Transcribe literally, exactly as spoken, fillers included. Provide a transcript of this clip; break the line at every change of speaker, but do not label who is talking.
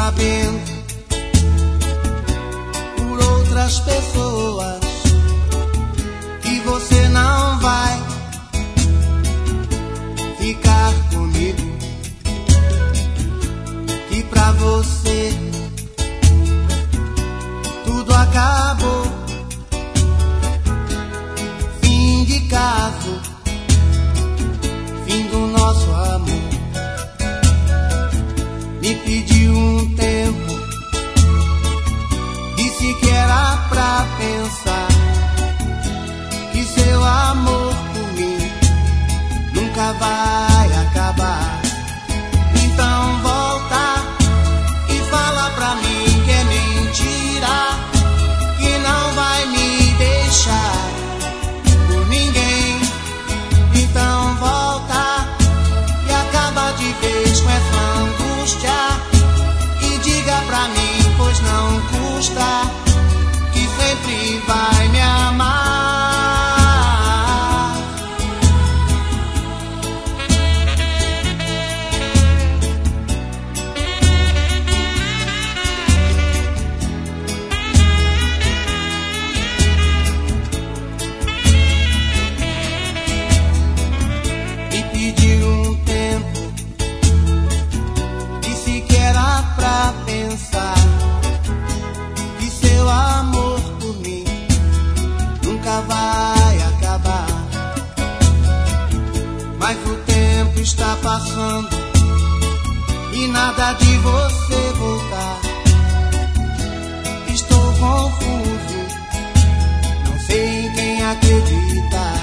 sabendo por outras pessoas que você não vai ficar comigo, que pra você tudo acabou. Fim de caso, fim do nosso amor. Me pediu um tempo, disse que era pra pensar, que seu amor por mim nunca vai acabar. Então volta e fala pra mim que é mentira, que não vai me deixar por ninguém. Então volta e acaba de vez com essa angústia e diga pra mim, pois não custa, que sempre vai me amar. Me pediu um tempo, disse que era pra pensar, que seu amor por mim nunca vai acabar. Mas o tempo está passando e nada de você voltar. Estou confuso, não sei em quem acreditar.